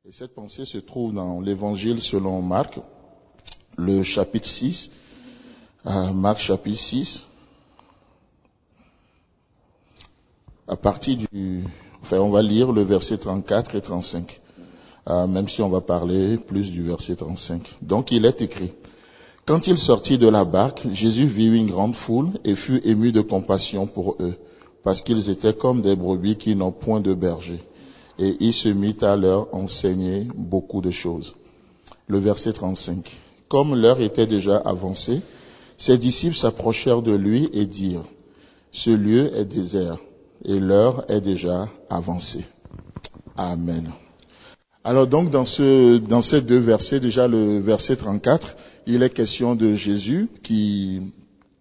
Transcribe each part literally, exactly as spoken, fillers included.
Et cette pensée se trouve dans l'Évangile selon Marc, le chapitre six, euh, Marc chapitre six, à partir du, enfin on va lire le verset trente-quatre et trente-cinq, euh, même si on va parler plus du verset trente-cinq. Donc il est écrit: quand il sortit de la barque, Jésus vit une grande foule et fut ému de compassion pour eux, parce qu'ils étaient comme des brebis qui n'ont point de berger. Et il se mit à leur enseigner beaucoup de choses. Le verset trente-cinq. Comme l'heure était déjà avancée, ses disciples s'approchèrent de lui et dirent: ce lieu est désert et l'heure est déjà avancée. Amen. Alors donc dans ce, dans ces deux versets, déjà le verset trente-quatre, il est question de Jésus qui,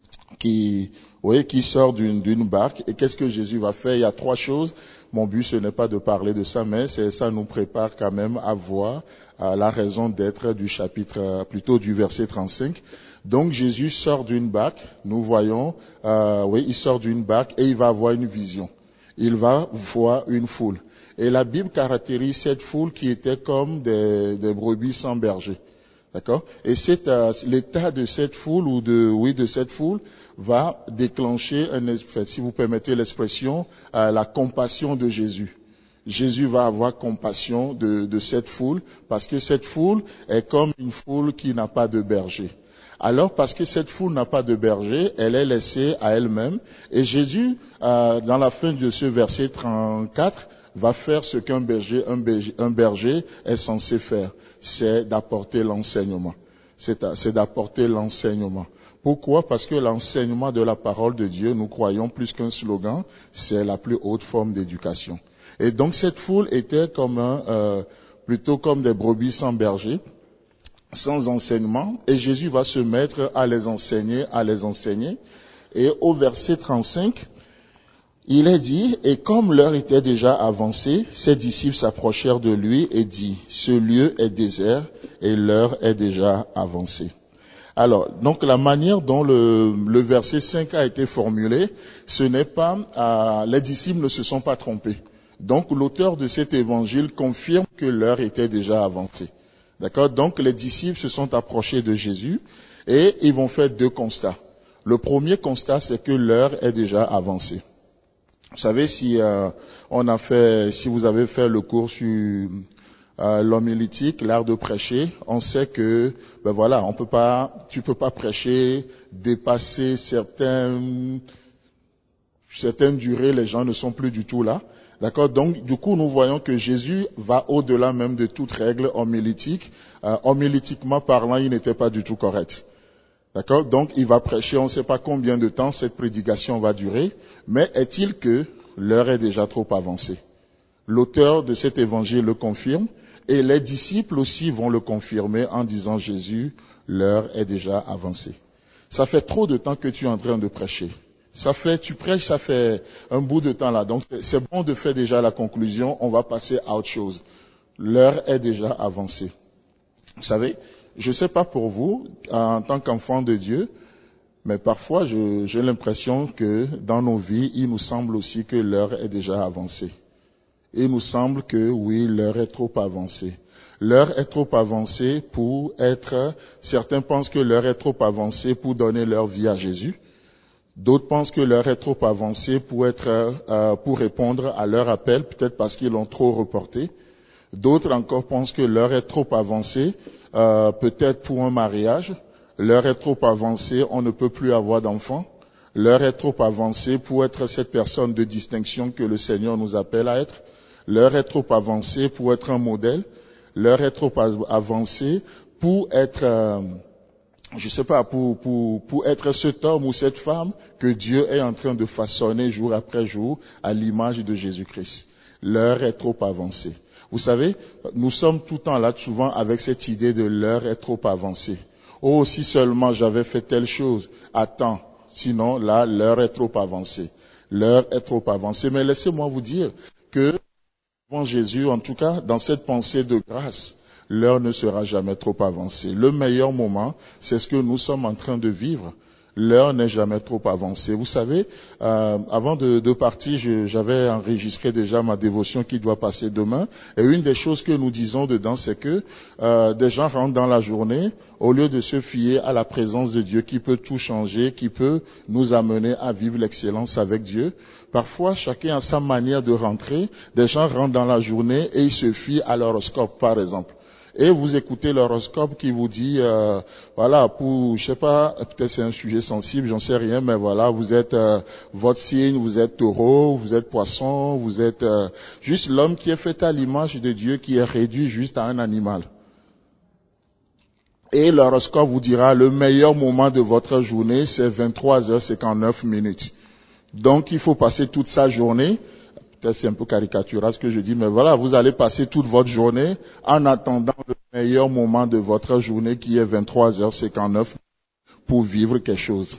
qui, oui, qui sort d'une, d'une barque. Et qu'est-ce que Jésus va faire? Il y a trois choses. Mon but, ce n'est pas de parler de ça, mais c'est, ça nous prépare quand même à voir à la raison d'être du chapitre, plutôt du verset trente-cinq. Donc Jésus sort d'une barque. Nous voyons, euh, oui, il sort d'une barque et il va avoir une vision. Il va voir une foule. Et la Bible caractérise cette foule qui était comme des, des brebis sans berger. D'accord? Et c'est euh, l'état de cette foule ou de, oui, de cette foule va déclencher un effet, si vous permettez l'expression, euh, la compassion de Jésus. Jésus va avoir compassion de, de cette foule parce que cette foule est comme une foule qui n'a pas de berger. Alors, parce que cette foule n'a pas de berger, elle est laissée à elle-même. Et Jésus, euh, dans la fin de ce verset trente-quatre, va faire ce qu'un berger, un berger, un berger est censé faire. C'est d'apporter l'enseignement. C'est, à, c'est d'apporter l'enseignement. Pourquoi? Parce que l'enseignement de la parole de Dieu, nous croyons plus qu'un slogan, c'est la plus haute forme d'éducation. Et donc cette foule était comme un, euh, plutôt comme des brebis sans berger, sans enseignement, et Jésus va se mettre à les enseigner, à les enseigner. Et au verset trente-cinq, il est dit: et comme l'heure était déjà avancée, ses disciples s'approchèrent de lui et dit: ce lieu est désert et l'heure est déjà avancée. Alors, donc la manière dont le, le verset cinq a été formulé, ce n'est pas, euh, les disciples ne se sont pas trompés. Donc l'auteur de cet évangile confirme que l'heure était déjà avancée. D'accord? Donc les disciples se sont approchés de Jésus et ils vont faire deux constats. Le premier constat, c'est que l'heure est déjà avancée. Vous savez, si euh, on a fait, si vous avez fait le cours sur euh, l'homilétique, l'art de prêcher, on sait que, ben voilà, on peut pas, tu peux pas prêcher, dépasser certaines certaines durées, les gens ne sont plus du tout là. D'accord? Donc, du coup, nous voyons que Jésus va au-delà même de toute règle homilétique. Euh, homilétiquement parlant, il n'était pas du tout correct. D'accord? Donc, il va prêcher, on ne sait pas combien de temps cette prédication va durer, mais est-il que l'heure est déjà trop avancée? L'auteur de cet évangile le confirme, et les disciples aussi vont le confirmer en disant: Jésus, l'heure est déjà avancée. Ça fait trop de temps que tu es en train de prêcher. Ça fait, tu prêches, ça fait un bout de temps là. Donc, c'est bon de faire déjà la conclusion, on va passer à autre chose. L'heure est déjà avancée. Vous savez, je ne sais pas pour vous, en tant qu'enfant de Dieu, mais parfois je, j'ai l'impression que dans nos vies, il nous semble aussi que l'heure est déjà avancée. Il nous semble que oui, l'heure est trop avancée. L'heure est trop avancée pour être, certains pensent que l'heure est trop avancée pour donner leur vie à Jésus. D'autres pensent que l'heure est trop avancée pour être, euh, pour répondre à leur appel, peut-être parce qu'ils l'ont trop reporté. D'autres encore pensent que l'heure est trop avancée, euh, peut-être pour un mariage. L'heure est trop avancée, on ne peut plus avoir d'enfants. L'heure est trop avancée pour être cette personne de distinction que le Seigneur nous appelle à être. L'heure est trop avancée pour être un modèle. L'heure est trop avancée pour être, euh, je sais pas, pour, pour, pour être cet homme ou cette femme que Dieu est en train de façonner jour après jour à l'image de Jésus-Christ. L'heure est trop avancée. Vous savez, nous sommes tout le temps là, souvent, avec cette idée de l'heure est trop avancée. Oh, si seulement j'avais fait telle chose, attends, sinon là, l'heure est trop avancée. L'heure est trop avancée. Mais laissez-moi vous dire que, devant Jésus, en tout cas, dans cette pensée de grâce, l'heure ne sera jamais trop avancée. Le meilleur moment, c'est ce que nous sommes en train de vivre. L'heure n'est jamais trop avancée. Vous savez, euh, avant de, de partir, je, j'avais enregistré déjà ma dévotion qui doit passer demain. Et une des choses que nous disons dedans, c'est que euh, des gens rentrent dans la journée, au lieu de se fier à la présence de Dieu qui peut tout changer, qui peut nous amener à vivre l'excellence avec Dieu. Parfois, chacun a sa manière de rentrer. Des gens rentrent dans la journée et ils se fient à l'horoscope, par exemple. Et vous écoutez l'horoscope qui vous dit, euh, voilà, pour, je sais pas, peut-être c'est un sujet sensible, j'en sais rien, mais voilà, vous êtes euh, votre signe, vous êtes taureau, vous êtes poisson, vous êtes euh, juste l'homme qui est fait à l'image de Dieu, qui est réduit juste à un animal. Et l'horoscope vous dira, le meilleur moment de votre journée, c'est vingt-trois heures cinquante-neuf minutes. Donc, il faut passer toute sa journée. Peut-être c'est un peu caricatural ce que je dis, mais voilà, vous allez passer toute votre journée en attendant le meilleur moment de votre journée qui est vingt-trois heures cinquante-neuf pour vivre quelque chose.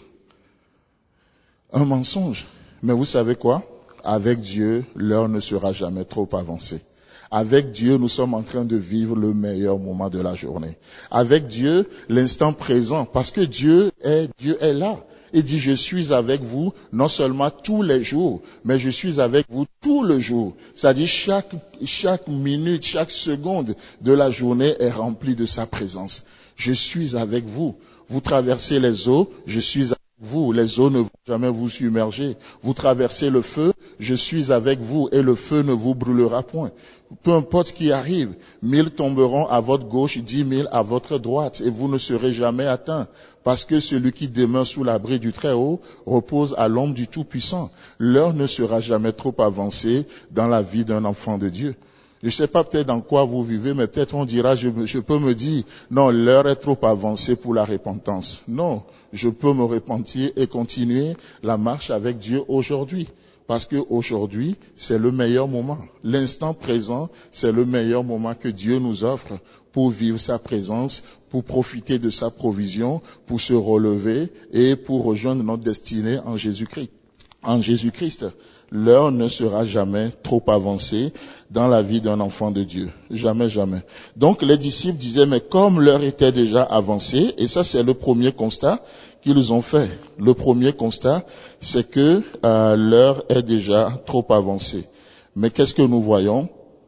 Un mensonge. Mais vous savez quoi? Avec Dieu, l'heure ne sera jamais trop avancée. Avec Dieu, nous sommes en train de vivre le meilleur moment de la journée. Avec Dieu, l'instant présent, parce que Dieu est, Dieu est là. Il dit, je suis avec vous, non seulement tous les jours, mais je suis avec vous tout le jour. C'est-à-dire, chaque, chaque minute, chaque seconde de la journée est remplie de sa présence. Je suis avec vous. Vous traversez les eaux, je suis avec vous. Les eaux ne vont jamais vous submerger. Vous traversez le feu, je suis avec vous et le feu ne vous brûlera point. Peu importe ce qui arrive, mille tomberont à votre gauche, dix mille à votre droite, et vous ne serez jamais atteints, parce que celui qui demeure sous l'abri du Très-Haut repose à l'ombre du Tout-Puissant. L'heure ne sera jamais trop avancée dans la vie d'un enfant de Dieu. Je ne sais pas peut-être dans quoi vous vivez, mais peut-être on dira, je, je peux me dire, non, l'heure est trop avancée pour la repentance. Non, je peux me repentir et continuer la marche avec Dieu aujourd'hui. Parce que aujourd'hui, c'est le meilleur moment. L'instant présent, c'est le meilleur moment que Dieu nous offre pour vivre sa présence, pour profiter de sa provision, pour se relever et pour rejoindre notre destinée en Jésus-Christ. En Jésus-Christ, l'heure ne sera jamais trop avancée dans la vie d'un enfant de Dieu. Jamais, jamais. Donc les disciples disaient, mais comme l'heure était déjà avancée, et ça c'est le premier constat qu'ils ont fait. Le premier constat, c'est que euh, l'heure est déjà trop avancée. Mais qu'est-ce que nous voyons?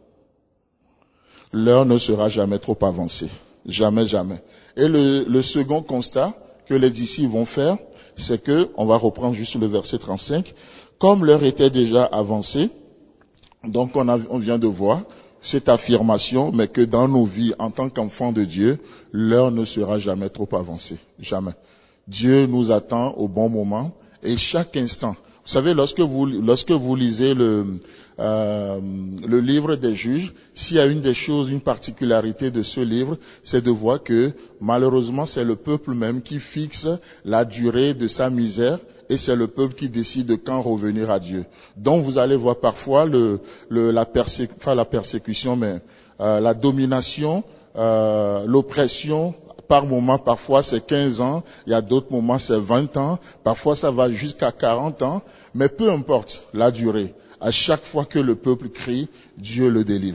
L'heure ne sera jamais trop avancée. Jamais, jamais. Et le, le second constat que les disciples vont faire, c'est que, on va reprendre juste le verset trente-cinq, comme l'heure était déjà avancée, donc on, a, on vient de voir cette affirmation, mais que dans nos vies, en tant qu'enfants de Dieu, l'heure ne sera jamais trop avancée. Jamais. Dieu nous attend au bon moment et chaque instant. Vous savez, lorsque vous, lorsque vous lisez le, euh, le livre des juges, s'il y a une des choses, une particularité de ce livre, c'est de voir que malheureusement c'est le peuple même qui fixe la durée de sa misère et c'est le peuple qui décide de quand revenir à Dieu. Donc vous allez voir parfois le, le, la, persé, enfin, la persécution, mais euh, la domination, euh, l'oppression. Par moment, parfois c'est quinze ans, il y a d'autres moments c'est vingt ans, parfois ça va jusqu'à quarante ans, mais peu importe la durée. À chaque fois que le peuple crie, Dieu le délivre.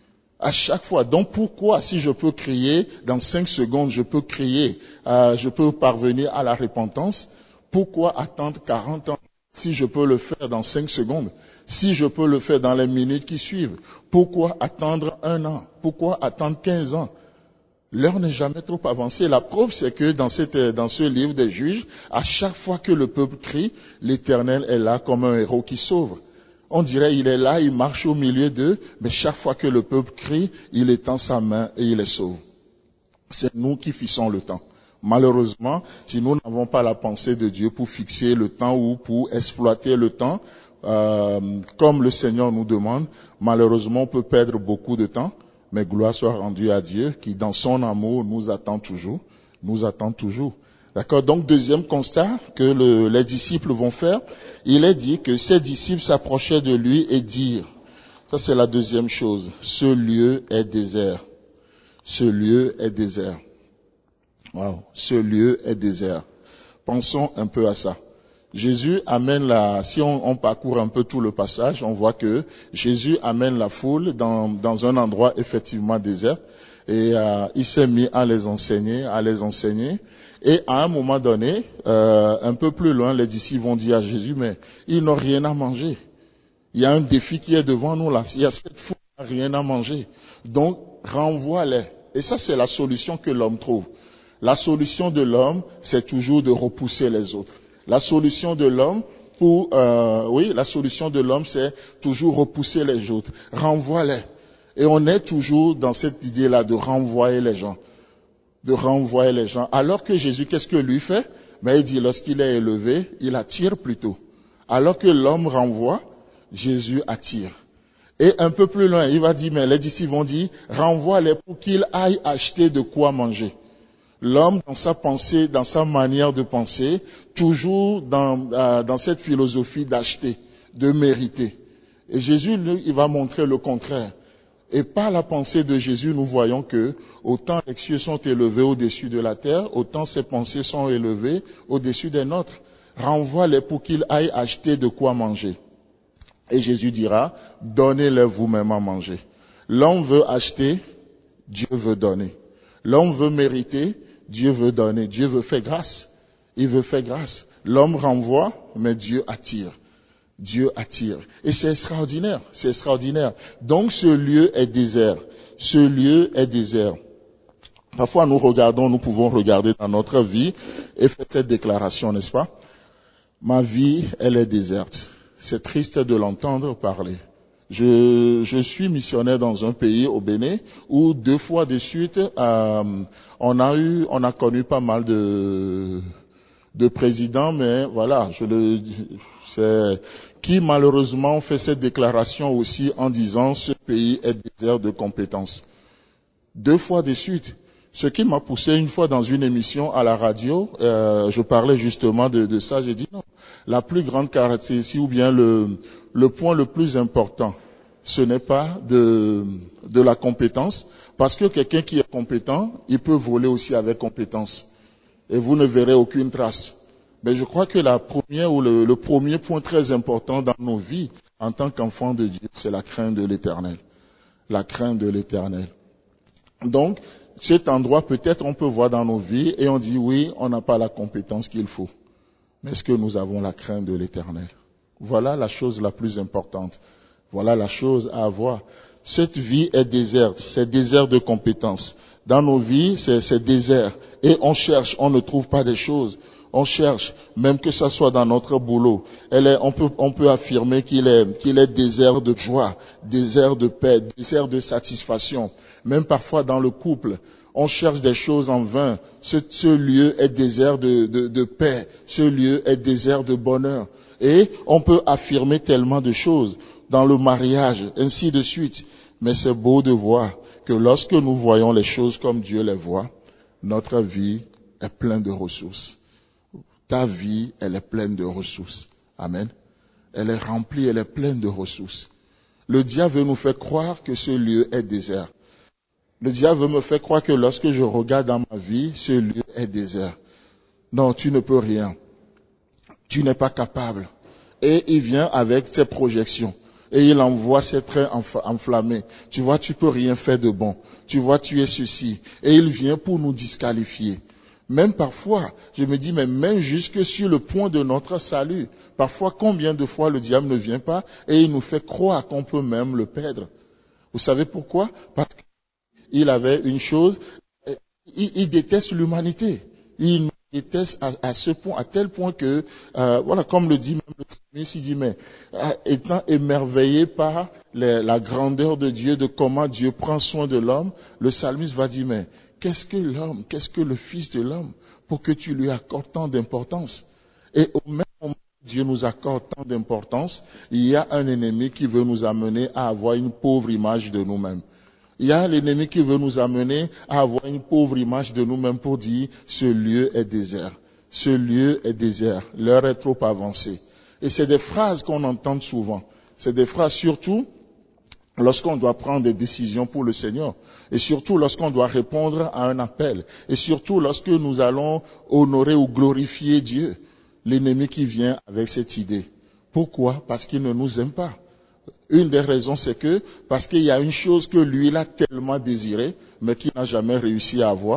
À chaque fois. Donc pourquoi, si je peux crier, dans cinq secondes, je peux crier, euh, je peux parvenir à la repentance, pourquoi attendre quarante ans si je peux le faire dans cinq secondes? Si je peux le faire dans les minutes qui suivent, pourquoi attendre un an? Pourquoi attendre quinze ans? L'heure n'est jamais trop avancée. La preuve, c'est que dans, cette, dans ce livre des juges, à chaque fois que le peuple crie, l'Éternel est là comme un héros qui sauve. On dirait il est là, il marche au milieu d'eux, mais chaque fois que le peuple crie, il étend sa main et il les sauve. C'est nous qui fixons le temps. Malheureusement, si nous n'avons pas la pensée de Dieu pour fixer le temps ou pour exploiter le temps, euh, comme le Seigneur nous demande, malheureusement, on peut perdre beaucoup de temps. Mais gloire soit rendue à Dieu qui, dans son amour, nous attend toujours. Nous attend toujours. D'accord? Donc, deuxième constat que le, les disciples vont faire, il est dit que ces disciples s'approchaient de lui et dirent, ça c'est la deuxième chose, ce lieu est désert. Ce lieu est désert. Wow. Ce lieu est désert. Pensons un peu à ça. Jésus amène la, si on, on parcourt un peu tout le passage, on voit que Jésus amène la foule dans, dans un endroit effectivement désert et euh, il s'est mis à les enseigner, à les enseigner Et à un moment donné, euh, un peu plus loin, les disciples vont dire à Jésus, mais ils n'ont rien à manger. Il y a un défi qui est devant nous là. Il y a cette foule qui n'a rien à manger. Donc, renvoie-les. Et ça, c'est la solution que l'homme trouve. La solution de l'homme, c'est toujours de repousser les autres. La solution de l'homme, pour, euh, oui, la solution de l'homme, c'est toujours repousser les autres. Renvoie-les. Et on est toujours dans cette idée-là de renvoyer les gens. De renvoyer les gens. Alors que Jésus, qu'est-ce que lui fait? Mais il dit, lorsqu'il est élevé, il attire plutôt. Alors que l'homme renvoie, Jésus attire. Et un peu plus loin, il va dire, mais les disciples vont dire, renvoie-les pour qu'ils aillent acheter de quoi manger. L'homme, dans sa pensée, dans sa manière de penser, toujours dans, euh, dans cette philosophie d'acheter, de mériter. Et Jésus, lui, il va montrer le contraire. Et par la pensée de Jésus, nous voyons que autant les cieux sont élevés au-dessus de la terre, autant ses pensées sont élevées au-dessus des nôtres. Renvoie-les pour qu'ils aillent acheter de quoi manger. Et Jésus dira, donnez-les vous-même à manger. L'homme veut acheter, Dieu veut donner. L'homme veut mériter, Dieu veut donner. Dieu veut faire grâce. Il veut faire grâce. L'homme renvoie, mais Dieu attire. Dieu attire. Et c'est extraordinaire, c'est extraordinaire. Donc ce lieu est désert. Ce lieu est désert. Parfois nous regardons, nous pouvons regarder dans notre vie et faire cette déclaration, n'est-ce pas? Ma vie, elle est déserte. C'est triste de l'entendre parler. Je, je suis missionnaire dans un pays, au Bénin, où deux fois de suite, euh, on a eu, on a connu pas mal de, de présidents, mais voilà, je le, c'est, qui malheureusement fait cette déclaration aussi en disant ce pays est désert de compétences. Deux fois de suite. Ce qui m'a poussé une fois dans une émission à la radio, euh, je parlais justement de, de ça, j'ai dit non. La plus grande caractéristique ou bien le, le point le plus important, ce n'est pas de, de la compétence, parce que quelqu'un qui est compétent, il peut voler aussi avec compétence. Et vous ne verrez aucune trace. Mais je crois que la première ou le, le premier point très important dans nos vies en tant qu'enfants de Dieu, c'est la crainte de l'Éternel. La crainte de l'Éternel. Donc, cet endroit, peut-être on peut voir dans nos vies et on dit oui, on n'a pas la compétence qu'il faut. Mais est-ce que nous avons la crainte de l'Éternel? Voilà la chose la plus importante. Voilà la chose à avoir. Cette vie est déserte, c'est désert de compétences. Dans nos vies, c'est, c'est désert. Et on cherche, on ne trouve pas des choses. On cherche, même que ça soit dans notre boulot. Elle est, on peut, on peut affirmer qu'il est, qu'il est désert de joie, désert de paix, désert de satisfaction. Même parfois dans le couple, on cherche des choses en vain. Ce, ce lieu est désert de, de, de paix. Ce lieu est désert de bonheur. Et on peut affirmer tellement de choses dans le mariage, ainsi de suite. Mais c'est beau de voir que lorsque nous voyons les choses comme Dieu les voit, notre vie est pleine de ressources. Ta vie, elle est pleine de ressources. Amen. Elle est remplie, elle est pleine de ressources. Le diable veut nous faire croire que ce lieu est désert. Le diable veut me faire croire que lorsque je regarde dans ma vie, ce lieu est désert. Non, tu ne peux rien. Tu n'es pas capable. Et il vient avec ses projections. Et il envoie ses traits enflammés. Tu vois, tu peux rien faire de bon. Tu vois, tu es ceci. Et il vient pour nous disqualifier. Même parfois, je me dis, mais même jusque sur le point de notre salut, parfois combien de fois le diable ne vient pas et il nous fait croire qu'on peut même le perdre. Vous savez pourquoi? Parce qu'il avait une chose, il, il déteste l'humanité. Il nous déteste à, à ce point, à tel point que, euh, voilà, comme le dit même le psalmiste, il dit, mais euh, étant émerveillé par les, la grandeur de Dieu, de comment Dieu prend soin de l'homme, le psalmiste va dire, mais qu'est-ce que l'homme, qu'est-ce que le Fils de l'homme, pour que tu lui accordes tant d'importance? Et au même moment où Dieu nous accorde tant d'importance, il y a un ennemi qui veut nous amener à avoir une pauvre image de nous-mêmes. Il y a l'ennemi qui veut nous amener à avoir une pauvre image de nous-mêmes pour dire, ce lieu est désert. Ce lieu est désert. L'heure est trop avancée. Et c'est des phrases qu'on entend souvent. C'est des phrases surtout lorsqu'on doit prendre des décisions pour le Seigneur, et surtout lorsqu'on doit répondre à un appel, et surtout lorsque nous allons honorer ou glorifier Dieu, l'ennemi qui vient avec cette idée. Pourquoi? Parce qu'il ne nous aime pas. Une des raisons, c'est que, parce qu'il y a une chose que lui, il a tellement désiré, mais qu'il n'a jamais réussi à avoir,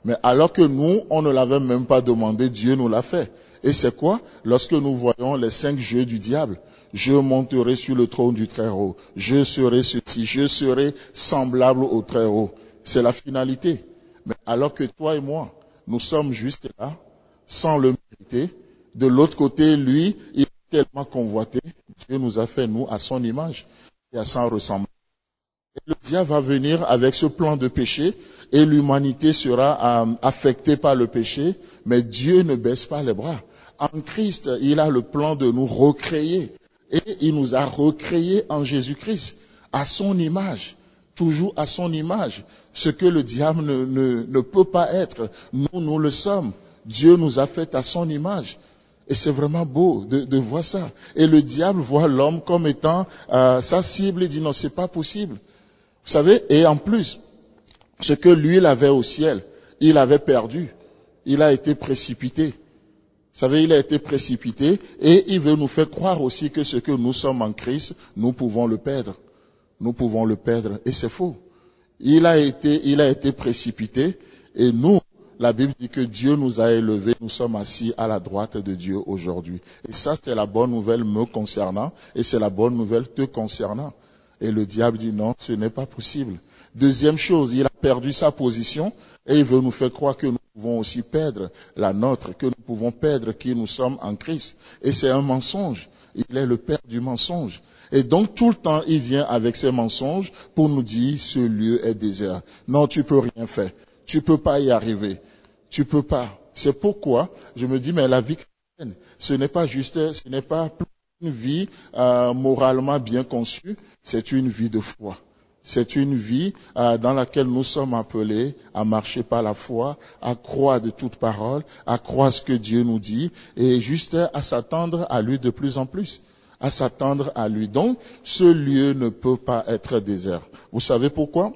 Mais alors que nous, on ne l'avait même pas demandé, Dieu nous l'a fait. Et c'est quoi? Lorsque nous voyons les cinq jeux du diable, je monterai sur le trône du Très-Haut, je serai ceci, je serai semblable au Très-Haut. C'est la finalité. Mais alors que toi et moi, nous sommes juste là, sans le mériter, de l'autre côté, lui, il est tellement convoité, Dieu nous a fait, nous, à son image et à son ressemblance. Et le diable va venir avec ce plan de péché et l'humanité sera euh, affectée par le péché, mais Dieu ne baisse pas les bras. En Christ, il a le plan de nous recréer et il nous a recréés en Jésus-Christ, à son image, toujours à son image. Ce que le diable ne, ne, ne peut pas être, nous, nous le sommes. Dieu nous a fait à son image. Et c'est vraiment beau de, de voir ça. Et le diable voit l'homme comme étant euh, sa cible et dit non, c'est pas possible. Vous savez, et en plus, ce que lui, il avait au ciel, il avait perdu. Il a été précipité. Vous savez, il a été précipité et il veut nous faire croire aussi que ce que nous sommes en Christ, nous pouvons le perdre. Nous pouvons le perdre. Et c'est faux. Il a été, il a été précipité et nous, la Bible dit que Dieu nous a élevés, nous sommes assis à la droite de Dieu aujourd'hui. Et ça, c'est la bonne nouvelle me concernant et c'est la bonne nouvelle te concernant. Et le diable dit non, ce n'est pas possible. Deuxième chose, il a perdu sa position et il veut nous faire croire que nous pouvons aussi perdre la nôtre, que nous pouvons perdre qui nous sommes en Christ. Et c'est un mensonge. Il est le père du mensonge. Et donc tout le temps, il vient avec ses mensonges pour nous dire ce lieu est désert. Non, tu peux rien faire. Tu peux pas y arriver. Tu peux pas. C'est pourquoi je me dis, mais la vie chrétienne, ce n'est pas juste, ce n'est pas une vie euh, moralement bien conçue, c'est une vie de foi. C'est une vie euh, dans laquelle nous sommes appelés à marcher par la foi, à croire de toute parole, à croire ce que Dieu nous dit et juste à s'attendre à lui de plus en plus, à s'attendre à lui. Donc, ce lieu ne peut pas être désert. Vous savez pourquoi?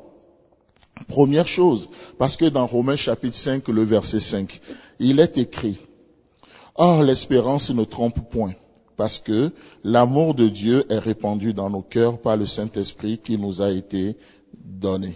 Première chose, parce que dans Romains chapitre cinq, le verset cinq, il est écrit « Or, l'espérance ne trompe point. » Parce que l'amour de Dieu est répandu dans nos cœurs par le Saint-Esprit qui nous a été donné.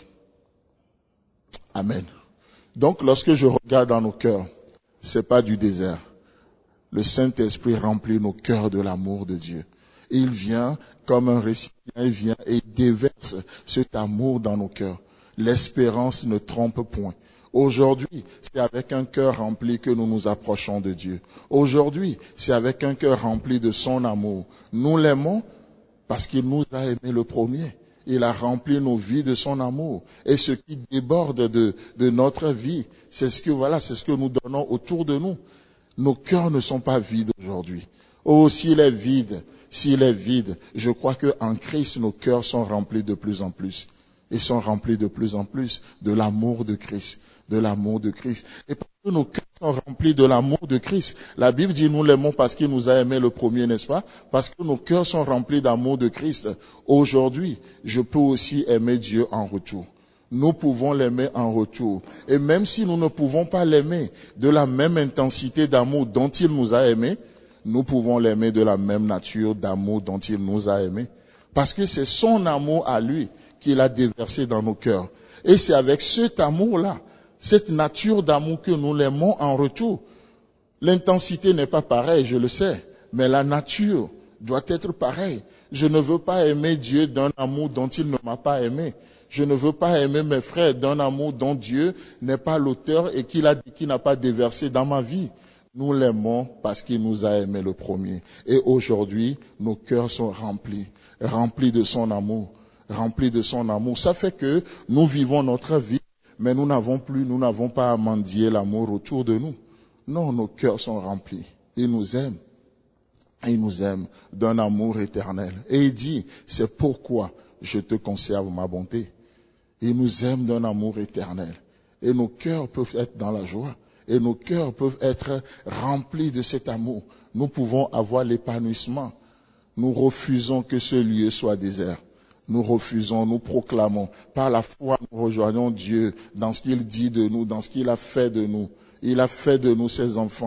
Amen. Donc, lorsque je regarde dans nos cœurs, c'est pas du désert. Le Saint-Esprit remplit nos cœurs de l'amour de Dieu. Il vient comme un récipient, il vient et déverse cet amour dans nos cœurs. L'espérance ne trompe point. Aujourd'hui, c'est avec un cœur rempli que nous nous approchons de Dieu. Aujourd'hui, c'est avec un cœur rempli de son amour. Nous l'aimons parce qu'il nous a aimés le premier. Il a rempli nos vies de son amour. Et ce qui déborde de, de notre vie, c'est ce que, voilà, c'est ce que nous donnons autour de nous. Nos cœurs ne sont pas vides aujourd'hui. Oh, s'il est vide, s'il est vide, je crois qu'en Christ, nos cœurs sont remplis de plus en plus. Ils sont remplis de plus en plus de l'amour de Christ, de l'amour de Christ. Et parce que nos cœurs sont remplis de l'amour de Christ, la Bible dit nous l'aimons parce qu'il nous a aimés le premier, n'est-ce pas? Parce que nos cœurs sont remplis d'amour de Christ. Aujourd'hui, je peux aussi aimer Dieu en retour. Nous pouvons l'aimer en retour. Et même si nous ne pouvons pas l'aimer de la même intensité d'amour dont il nous a aimés, nous pouvons l'aimer de la même nature d'amour dont il nous a aimés. Parce que c'est son amour à lui qu'il a déversé dans nos cœurs. Et c'est avec cet amour-là, cette nature d'amour que nous l'aimons en retour. L'intensité n'est pas pareille, je le sais, mais la nature doit être pareille. Je ne veux pas aimer Dieu d'un amour dont il ne m'a pas aimé. Je ne veux pas aimer mes frères d'un amour dont Dieu n'est pas l'auteur et qu'il a dit qu'il n'a pas déversé dans ma vie. Nous l'aimons parce qu'il nous a aimé le premier. Et aujourd'hui, nos cœurs sont remplis, remplis de son amour. Rempli de son amour. Ça fait que nous vivons notre vie, mais nous n'avons plus, nous n'avons pas à mendier l'amour autour de nous. Non, nos cœurs sont remplis. Il nous aime. Il nous aime d'un amour éternel. Et il dit, c'est pourquoi je te conserve ma bonté. Il nous aime d'un amour éternel. Et nos cœurs peuvent être dans la joie. Et nos cœurs peuvent être remplis de cet amour. Nous pouvons avoir l'épanouissement. Nous refusons que ce lieu soit désert. Nous refusons, nous proclamons. Par la foi, nous rejoignons Dieu dans ce qu'il dit de nous, dans ce qu'il a fait de nous. Il a fait de nous ses enfants.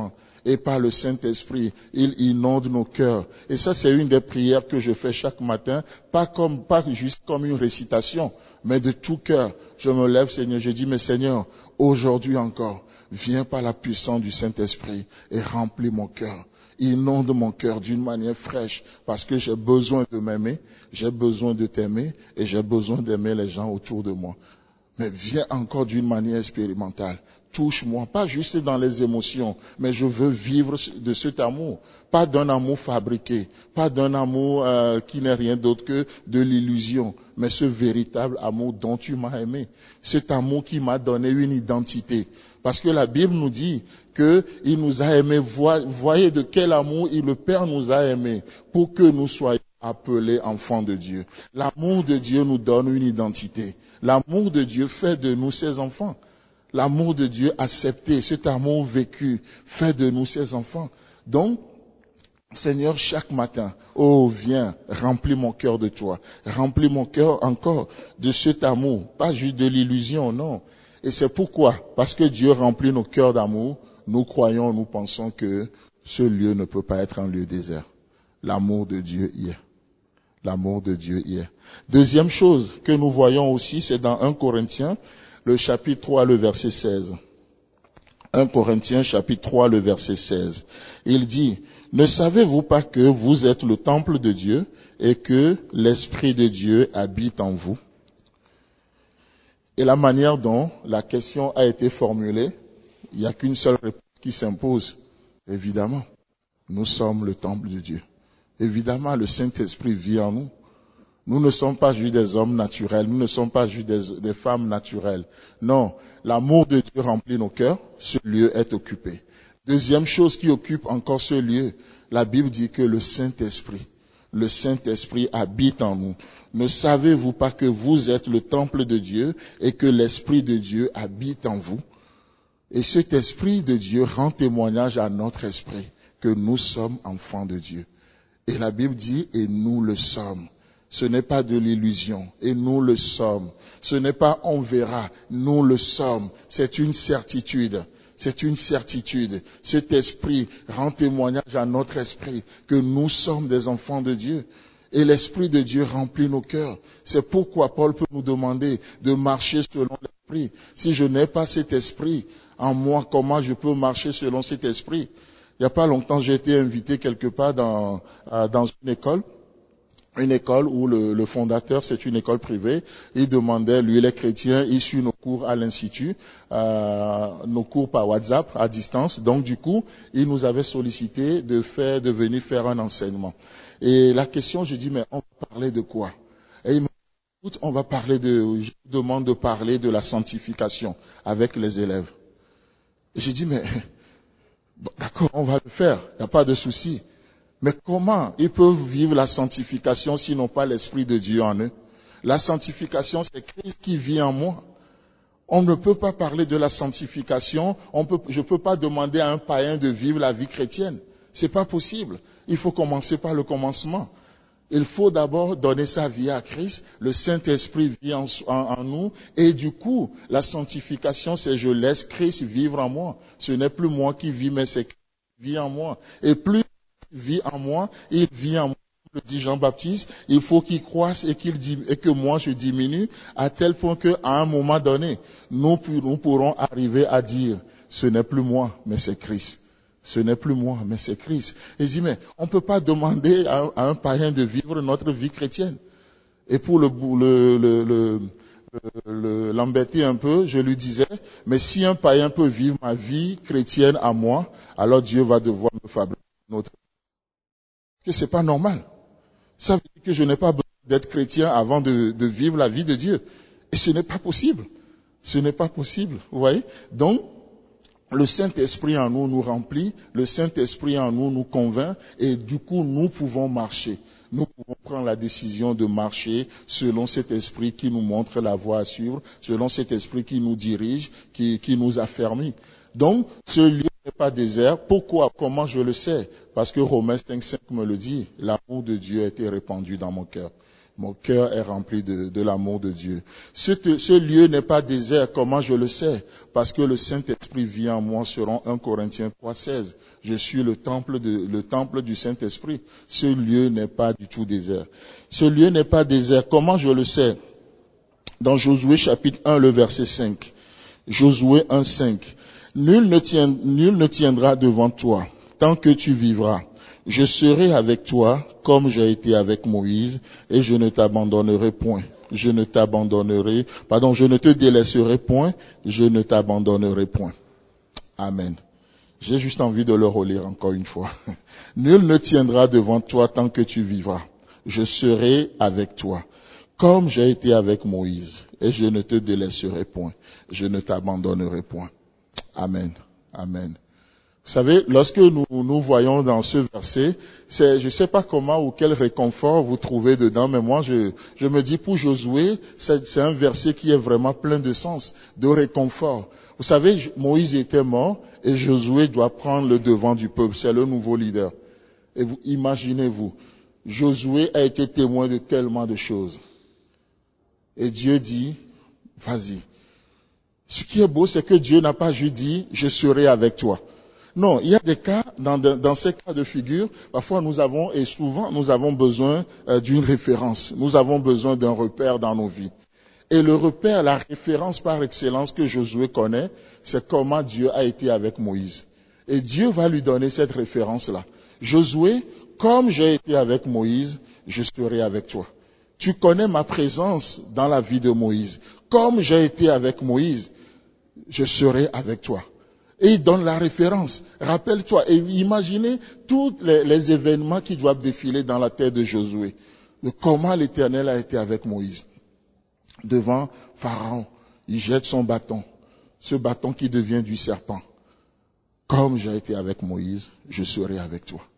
et par le Saint-Esprit, il inonde nos cœurs. Et ça, c'est une des prières que je fais chaque matin, pas comme, pas juste comme une récitation, mais de tout cœur. Je me lève, Seigneur, je dis, mais Seigneur, aujourd'hui encore, viens par la puissance du Saint-Esprit et remplis mon cœur. Inonde mon cœur d'une manière fraîche, parce que j'ai besoin de m'aimer, j'ai besoin de t'aimer, et j'ai besoin d'aimer les gens autour de moi. Mais viens encore d'une manière expérimentale. Touche-moi, pas juste dans les émotions, mais je veux vivre de cet amour. Pas d'un amour fabriqué, pas d'un amour euh, qui n'est rien d'autre que de l'illusion, mais ce véritable amour dont tu m'as aimé. Cet amour qui m'a donné une identité. Parce que la Bible nous dit qu'il nous a aimés. Voyez de quel amour le Père nous a aimés pour que nous soyons appelés enfants de Dieu. L'amour de Dieu nous donne une identité. L'amour de Dieu fait de nous ses enfants. L'amour de Dieu accepté, cet amour vécu, fait de nous ses enfants. Donc, Seigneur, chaque matin, oh viens, remplis mon cœur de toi. Remplis mon cœur encore de cet amour, pas juste de l'illusion, non. Et c'est pourquoi, parce que Dieu remplit nos cœurs d'amour, nous croyons, nous pensons que ce lieu ne peut pas être un lieu désert. L'amour de Dieu y est. L'amour de Dieu y est. Deuxième chose que nous voyons aussi, c'est dans un Corinthiens, le chapitre trois, le verset seize. un Corinthiens, chapitre trois, le verset seize. Il dit, « Ne savez-vous pas que vous êtes le temple de Dieu et que l'Esprit de Dieu habite en vous ?» Et la manière dont la question a été formulée, il n'y a qu'une seule réponse qui s'impose. Évidemment, nous sommes le temple de Dieu. Évidemment, le Saint-Esprit vit en nous. Nous ne sommes pas juste des hommes naturels, nous ne sommes pas juste des, des femmes naturelles. Non, l'amour de Dieu remplit nos cœurs, ce lieu est occupé. Deuxième chose qui occupe encore ce lieu, la Bible dit que le Saint-Esprit, le Saint-Esprit habite en nous. Ne savez-vous pas que vous êtes le temple de Dieu et que l'Esprit de Dieu habite en vous? Et cet Esprit de Dieu rend témoignage à notre esprit que nous sommes enfants de Dieu. Et la Bible dit, et nous le sommes. Ce n'est pas de l'illusion, et nous le sommes. Ce n'est pas on verra, nous le sommes. C'est une certitude. C'est une certitude. Cet esprit rend témoignage à notre esprit que nous sommes des enfants de Dieu. Et l'Esprit de Dieu remplit nos cœurs. C'est pourquoi Paul peut nous demander de marcher selon l'Esprit. Si je n'ai pas cet esprit en moi, comment je peux marcher selon cet esprit? Il n'y a pas longtemps, j'ai été invité quelque part dans, dans une école. Une école où le, le fondateur, c'est une école privée, il demandait, lui il est chrétien, il suit nos cours à l'institut, euh, nos cours par WhatsApp à distance. Donc du coup, il nous avait sollicité de faire, de venir faire un enseignement. Et la question, je dis, mais on va parler de quoi? Et il me dit, écoute, on va parler de, je vous demande de parler de la sanctification avec les élèves. Et j'ai dit, mais bon, d'accord, on va le faire, il n'y a pas de souci. Mais comment ils peuvent vivre la sanctification s'ils n'ont pas l'Esprit de Dieu en eux? La sanctification, c'est Christ qui vit en moi. On ne peut pas parler de la sanctification, on peut, je ne peux pas demander à un païen de vivre la vie chrétienne. C'est pas possible. Il faut commencer par le commencement. Il faut d'abord donner sa vie à Christ, le Saint-Esprit vit en, en, en nous, et du coup, la sanctification, c'est je laisse Christ vivre en moi. Ce n'est plus moi qui vis, mais c'est Christ qui vit en moi. Et plus vit en moi, il vit en moi, le dit Jean-Baptiste, il faut qu'il croisse et, qu'il, et que moi je diminue, à tel point qu'à un moment donné, nous, nous pourrons arriver à dire, ce n'est plus moi, mais c'est Christ. Ce n'est plus moi, mais c'est Christ. Et je dis, mais on ne peut pas demander à, à un païen de vivre notre vie chrétienne. Et pour le, le, le, le Le, l'embêter un peu, je lui disais, mais si un païen peut vivre ma vie chrétienne à moi, alors Dieu va devoir me fabriquer une autre. Que c'est pas normal. Ça veut dire que je n'ai pas besoin d'être chrétien avant de, de vivre la vie de Dieu. Et ce n'est pas possible. Ce n'est pas possible. Vous voyez? Donc, le Saint-Esprit en nous nous remplit, le Saint-Esprit en nous nous convainc, et du coup, nous pouvons marcher. Nous pouvons prendre la décision de marcher selon cet esprit qui nous montre la voie à suivre, selon cet esprit qui nous dirige, qui, qui nous affermit. Donc, ce lieu n'est pas désert. Pourquoi? Comment je le sais? Parce que Romains cinq cinq me le dit. L'amour de Dieu a été répandu dans mon cœur. Mon cœur est rempli de, de l'amour de Dieu. Ce, ce lieu n'est pas désert. Comment je le sais? Parce que le Saint-Esprit vit en moi, selon un Corinthiens trois seize. Je suis le temple, de, le temple du Saint-Esprit. Ce lieu n'est pas du tout désert. Ce lieu n'est pas désert. Comment je le sais? Dans Josué chapitre un, le verset cinq. Josué un, cinq. Nul ne, tient, nul ne tiendra devant toi tant que tu vivras. Je serai avec toi comme j'ai été avec Moïse et je ne t'abandonnerai point. Je ne t'abandonnerai, pardon, je ne te délaisserai point, je ne t'abandonnerai point. Amen. J'ai juste envie de le relire encore une fois. Nul ne tiendra devant toi tant que tu vivras. Je serai avec toi comme j'ai été avec Moïse et je ne te délaisserai point. Je ne t'abandonnerai point. Amen. Amen. Vous savez, lorsque nous nous voyons dans ce verset, c'est, je ne sais pas comment ou quel réconfort vous trouvez dedans, mais moi je, je me dis pour Josué, c'est, c'est un verset qui est vraiment plein de sens, de réconfort. Vous savez, Moïse était mort et Josué doit prendre le devant du peuple, c'est le nouveau leader. Et vous, imaginez-vous, Josué a été témoin de tellement de choses. Et Dieu dit, vas-y. Ce qui est beau, c'est que Dieu n'a pas juste dit, je serai avec toi. Non, il y a des cas, dans, dans ces cas de figure, parfois nous avons, et souvent nous avons besoin euh, d'une référence. Nous avons besoin d'un repère dans nos vies. Et le repère, la référence par excellence que Josué connaît, c'est comment Dieu a été avec Moïse. Et Dieu va lui donner cette référence-là. Josué, comme j'ai été avec Moïse, je serai avec toi. Tu connais ma présence dans la vie de Moïse. Comme j'ai été avec Moïse, je serai avec toi. Et il donne la référence. Rappelle-toi et imaginez tous les, les événements qui doivent défiler dans la tête de Josué. De comment l'Éternel a été avec Moïse. Devant Pharaon, il jette son bâton. Ce bâton qui devient du serpent. Comme j'ai été avec Moïse, je serai avec toi.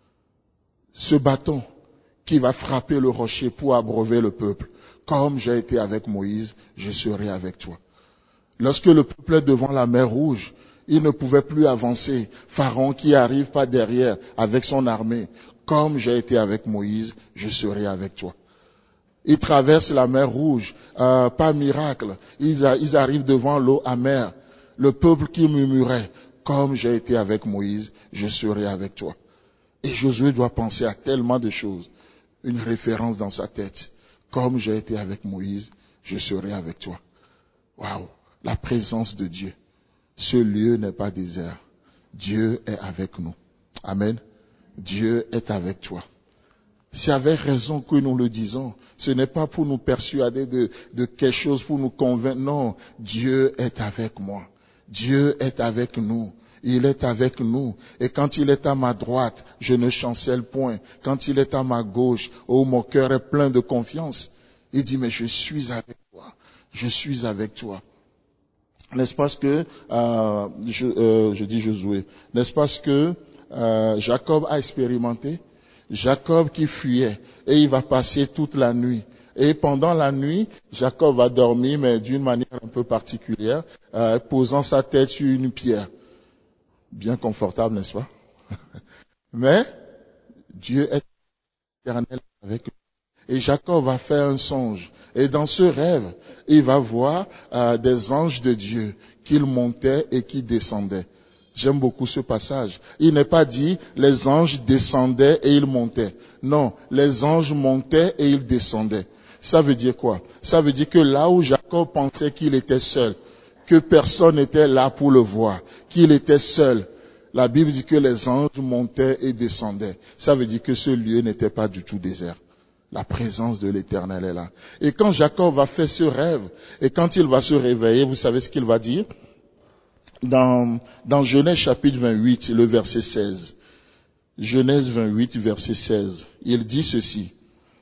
Ce bâton qui va frapper le rocher pour abreuver le peuple. Comme j'ai été avec Moïse, je serai avec toi. Lorsque le peuple est devant la mer Rouge, il ne pouvait plus avancer. Pharaon qui arrive par derrière avec son armée. Comme j'ai été avec Moïse, je serai avec toi. Ils traversent la mer Rouge, euh, par miracle. Ils, a, ils arrivent devant l'eau amère. Le peuple qui murmurait, comme j'ai été avec Moïse, je serai avec toi. Et Josué doit penser à tellement de choses. Une référence dans sa tête. Comme j'ai été avec Moïse, je serai avec toi. Waouh! La présence de Dieu. Ce lieu n'est pas désert. Dieu est avec nous. Amen. Dieu est avec toi. C'est avec raison que nous le disons. Ce n'est pas pour nous persuader de, de quelque chose, pour nous convaincre. Non, Dieu est avec moi. Dieu est avec nous. Il est avec nous. Et quand il est à ma droite, je ne chancelle point. Quand il est à ma gauche, oh, mon cœur est plein de confiance. Il dit, mais je suis avec toi. Je suis avec toi. N'est-ce pas ce que, euh, je, euh, je dis Josué, n'est-ce pas ce que euh, Jacob a expérimenté? Jacob qui fuyait et il va passer toute la nuit. Et pendant la nuit, Jacob va dormir, mais d'une manière un peu particulière, euh, posant sa tête sur une pierre. Bien confortable, n'est-ce pas? Mais Dieu est éternel avec lui. Et Jacob va faire un songe. Et dans ce rêve, il va voir euh, des anges de Dieu qui montaient et qui descendaient. J'aime beaucoup ce passage. Il n'est pas dit les anges descendaient et ils montaient. Non, les anges montaient et ils descendaient. Ça veut dire quoi? Ça veut dire que là où Jacob pensait qu'il était seul, que personne n'était là pour le voir, qu'il était seul, la Bible dit que les anges montaient et descendaient. Ça veut dire que ce lieu n'était pas du tout désert. La présence de l'Éternel est là. Et quand Jacob va faire ce rêve, et quand il va se réveiller, vous savez ce qu'il va dire? Dans, dans Genèse chapitre vingt-huit, le verset seize. Genèse vingt-huit, verset seize. Il dit ceci.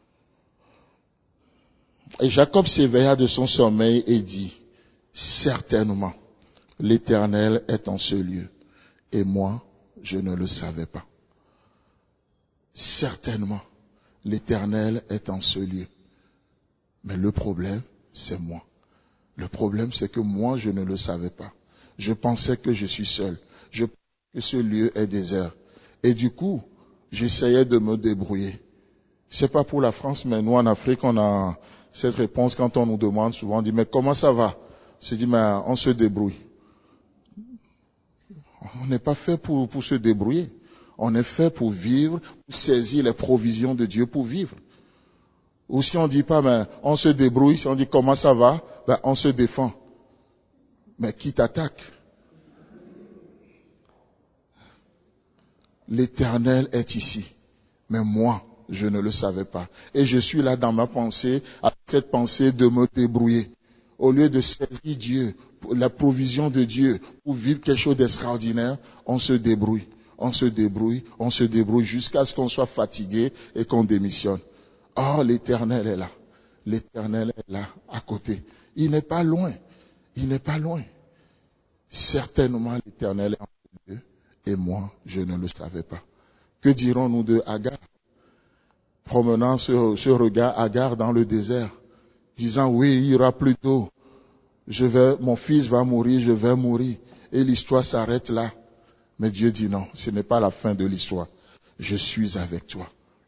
Et Jacob s'éveilla de son sommeil et dit, certainement, l'Éternel est en ce lieu. Et moi, je ne le savais pas. Certainement, l'Éternel est en ce lieu. Mais le problème, c'est moi. Le problème, c'est que moi, je ne le savais pas. Je pensais que je suis seul. Je pensais que ce lieu est désert. Et du coup, j'essayais de me débrouiller. C'est pas pour la France, mais nous en Afrique, on a cette réponse quand on nous demande souvent, on dit, mais comment ça va? C'est dit, mais on se débrouille. On n'est pas fait pour, pour se débrouiller. On est fait pour vivre, pour saisir les provisions de Dieu pour vivre. Ou si on dit pas, mais on se débrouille, si on dit comment ça va, ben on se défend. Mais qui t'attaque? L'Éternel est ici. Mais moi, je ne le savais pas. Et je suis là dans ma pensée, avec cette pensée de me débrouiller. Au lieu de saisir Dieu, la provision de Dieu, pour vivre quelque chose d'extraordinaire, on se débrouille. On se débrouille, on se débrouille jusqu'à ce qu'on soit fatigué et qu'on démissionne. Oh, l'Éternel est là. L'Éternel est là, à côté. Il n'est pas loin. Il n'est pas loin. Certainement, l'Éternel est en Dieu. Et moi, je ne le savais pas. Que dirons-nous de Agar? Promenant ce, ce regard Agar dans le désert, disant, oui, il y aura plus d'eau. Je vais, mon fils va mourir, je vais mourir. Et l'histoire s'arrête là. Mais Dieu dit non, ce n'est pas la fin de l'histoire. Je suis avec toi.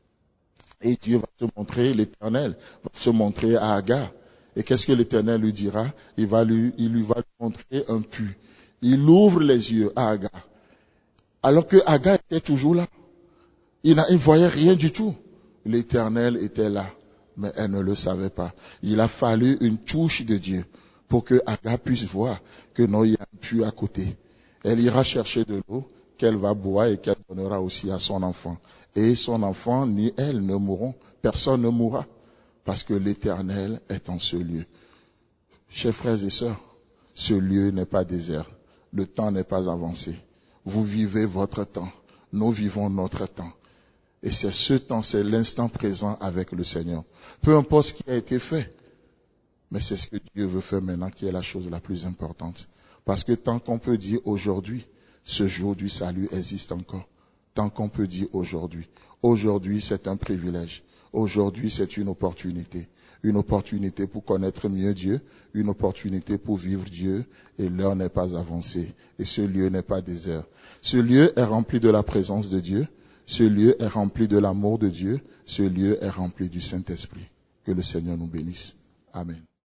Et Dieu va se montrer, l'Éternel va se montrer à Agar. Et qu'est-ce que l'Éternel lui dira? Il va lui, il lui va lui montrer un puits. Il ouvre les yeux à Agar. Alors que Agar était toujours là. Il ne voyait rien du tout. L'Éternel était là, mais elle ne le savait pas. Il a fallu une touche de Dieu pour que Agar puisse voir que non, il y a un puits à côté. Elle ira chercher de l'eau qu'elle va boire et qu'elle donnera aussi à son enfant. Et son enfant ni elle ne mourront. Personne ne mourra parce que l'Éternel est en ce lieu. Chers frères et sœurs, ce lieu n'est pas désert. Le temps n'est pas avancé. Vous vivez votre temps. Nous vivons notre temps. Et c'est ce temps, c'est l'instant présent avec le Seigneur. Peu importe ce qui a été fait, mais c'est ce que Dieu veut faire maintenant qui est la chose la plus importante. Parce que tant qu'on peut dire aujourd'hui, ce jour du salut existe encore. Tant qu'on peut dire aujourd'hui. Aujourd'hui, c'est un privilège. Aujourd'hui, c'est une opportunité. Une opportunité pour connaître mieux Dieu, une opportunité pour vivre Dieu, et l'heure n'est pas avancée. Et ce lieu n'est pas désert. Ce lieu est rempli de la présence de Dieu. Ce lieu est rempli de l'amour de Dieu. Ce lieu est rempli du Saint-Esprit. Que le Seigneur nous bénisse. Amen.